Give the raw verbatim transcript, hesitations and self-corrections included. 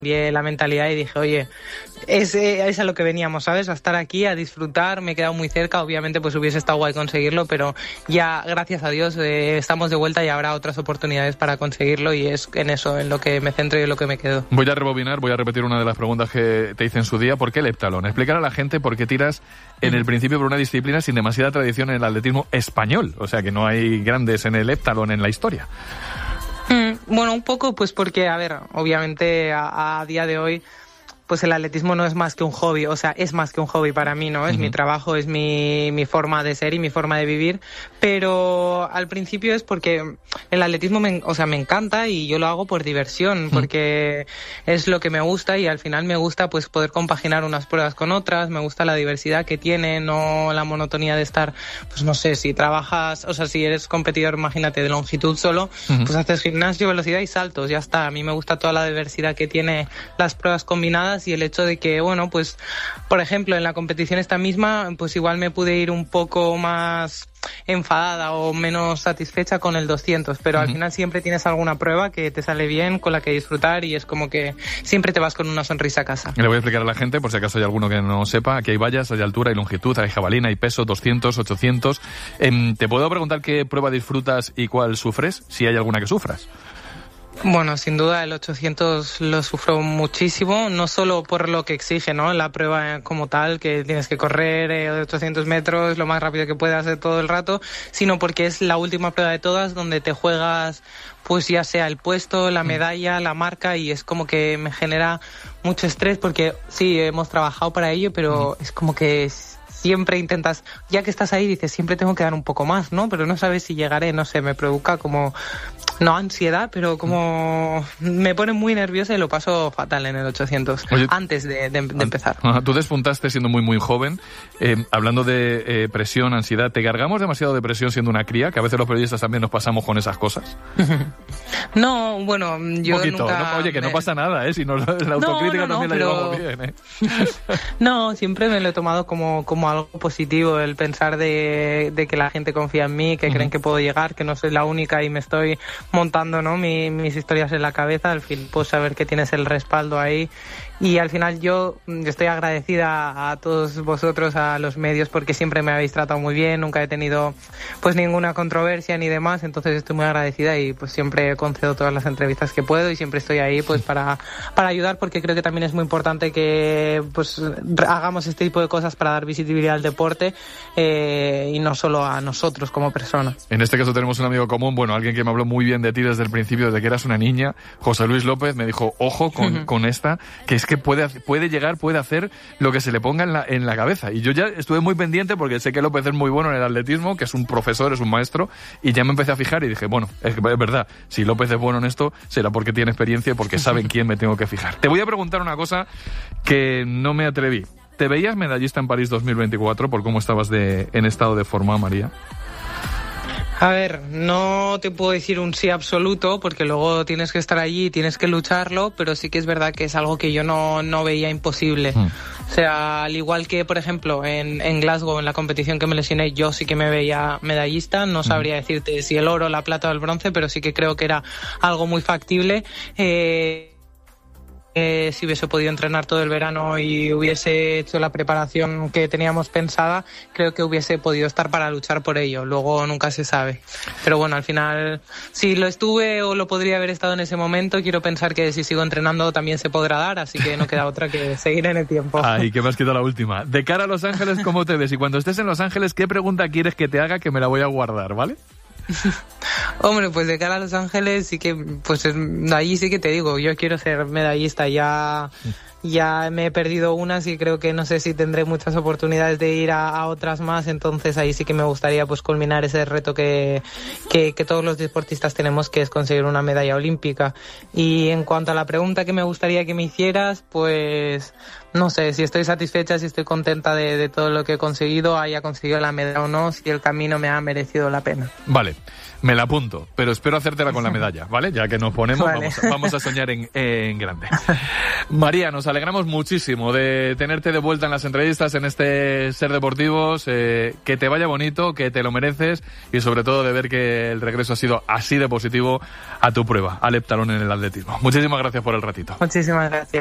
cambié la mentalidad y dije, oye, es, es a lo que veníamos, ¿sabes? A estar aquí, a disfrutar, me he quedado muy cerca, obviamente pues hubiese estado guay conseguirlo, pero ya, gracias a Dios, eh, estamos de vuelta y habrá otras oportunidades para conseguirlo y es en eso, en lo que me centro y en lo que me quedo. Voy a rebobinar, voy a repetir una de las preguntas que te hice en su día. ¿Por qué el heptalón? Explicar a la gente por qué tiras en el principio por una disciplina sin demasiada tradición en el atletismo español, o sea que no hay grandes en el heptalón en la historia. Bueno, un poco pues porque, a ver, obviamente a, a día de hoy pues el atletismo no es más que un hobby, o sea, es más que un hobby para mí, ¿no? Es uh-huh. mi trabajo, es mi, mi forma de ser y mi forma de vivir, pero al principio es porque el atletismo, me, o sea, me encanta y yo lo hago por diversión, uh-huh. porque es lo que me gusta y al final me gusta pues poder compaginar unas pruebas con otras, me gusta la diversidad que tiene, no la monotonía de estar, pues no sé, si trabajas, o sea, si eres competidor, imagínate, de longitud solo, uh-huh. pues haces gimnasio, velocidad y saltos, ya está. A mí me gusta toda la diversidad que tiene las pruebas combinadas y el hecho de que, bueno, pues, por ejemplo, en la competición esta misma, pues igual me pude ir un poco más enfadada o menos satisfecha con el doscientos, pero uh-huh. al final siempre tienes alguna prueba que te sale bien, con la que disfrutar y es como que siempre te vas con una sonrisa a casa. Le voy a explicar a la gente, por si acaso hay alguno que no sepa, aquí hay vallas, hay altura, hay longitud, hay jabalina, hay peso, doscientos, ochocientos. Eh, ¿Te puedo preguntar qué prueba disfrutas y cuál sufres? Si hay alguna que sufras. Bueno, sin duda el ochocientos lo sufro muchísimo, no solo por lo que exige, ¿no? La prueba como tal, que tienes que correr eh, ochocientos metros lo más rápido que puedas de todo el rato, sino porque es la última prueba de todas donde te juegas, pues ya sea el puesto, la medalla, la marca, y es como que me genera mucho estrés porque sí, hemos trabajado para ello, pero es como que es, siempre intentas, ya que estás ahí, dices, siempre tengo que dar un poco más, ¿no? Pero no sabes si llegaré, no sé, me provoca como, no ansiedad, pero como me pone muy nerviosa y lo paso fatal en el ochocientos. Oye, antes de, de, de empezar. Tú despuntaste siendo muy, muy joven. Eh, hablando de eh, presión, ansiedad, ¿te cargamos demasiado de presión siendo una cría? Que a veces los periodistas también nos pasamos con esas cosas. No, bueno, yo un poquito, nunca... ¿no? Oye, que me... no pasa nada, ¿eh? Si no, la autocrítica no, no, no, también la pero... llevamos bien, ¿eh? No, siempre me lo he tomado como, como algo positivo, el pensar de, de que la gente confía en mí, que uh-huh. creen que puedo llegar, que no soy la única y me estoy montando, ¿no? Mi, mis historias en la cabeza. Al fin, pues saber que tienes el respaldo ahí. Y al final yo estoy agradecida a todos vosotros, a los medios, porque siempre me habéis tratado muy bien, nunca he tenido pues ninguna controversia ni demás, entonces estoy muy agradecida y pues siempre concedo todas las entrevistas que puedo y siempre estoy ahí pues para, para ayudar, porque creo que también es muy importante que pues hagamos este tipo de cosas para dar visibilidad al deporte eh, y no solo a nosotros como personas. En este caso tenemos un amigo común, bueno, alguien que me habló muy bien de ti desde el principio, desde que eras una niña, José Luis López, me dijo, ojo con, uh-huh. con esta, que es que puede, puede llegar, puede hacer lo que se le ponga en la, en la cabeza. Y yo ya estuve muy pendiente porque sé que López es muy bueno en el atletismo, que es un profesor, es un maestro, y ya me empecé a fijar y dije, bueno, es, es verdad, si López es bueno en esto, será porque tiene experiencia y porque sabe en quién me tengo que fijar. Te voy a preguntar una cosa que no me atreví. ¿Te veías medallista en París dos mil veinticuatro por cómo estabas de, en estado de forma, María? A ver, no te puedo decir un sí absoluto porque luego tienes que estar allí y tienes que lucharlo, pero sí que es verdad que es algo que yo no, no veía imposible. Mm. O sea, al igual que, por ejemplo, en, en Glasgow, en la competición que me lesioné, yo sí que me veía medallista. No sabría mm. decirte si el oro, la plata o el bronce, pero sí que creo que era algo muy factible. Eh... Eh, si hubiese podido entrenar todo el verano y hubiese hecho la preparación que teníamos pensada, creo que hubiese podido estar para luchar por ello. Luego nunca se sabe. Pero bueno, al final, si lo estuve o lo podría haber estado en ese momento, quiero pensar que si sigo entrenando también se podrá dar, así que no queda otra que seguir en el tiempo. Ay, que me has quitado la última. De cara a Los Ángeles, ¿cómo te ves? Y cuando estés en Los Ángeles, ¿qué pregunta quieres que te haga que me la voy a guardar, ¿vale? Hombre, pues de cara a Los Ángeles sí que, pues allí sí que te digo, yo quiero ser medallista, ya, ya me he perdido unas y creo que no sé si tendré muchas oportunidades de ir a, a otras más, entonces ahí sí que me gustaría pues culminar ese reto que, que, que todos los deportistas tenemos, que es conseguir una medalla olímpica. Y en cuanto a la pregunta que me gustaría que me hicieras, pues no sé, si estoy satisfecha, si estoy contenta de, de todo lo que he conseguido, haya conseguido la medalla o no, si el camino me ha merecido la pena. Vale. Vale, me la apunto, pero espero hacértela con la medalla, ¿vale? Ya que nos ponemos, vale. vamos, vamos a soñar en, en grande. María, nos alegramos muchísimo de tenerte de vuelta en las entrevistas, en este Ser Deportivos, eh, que te vaya bonito, que te lo mereces y sobre todo de ver que el regreso ha sido así de positivo a tu prueba, al heptalón en el atletismo. Muchísimas gracias por el ratito. Muchísimas gracias.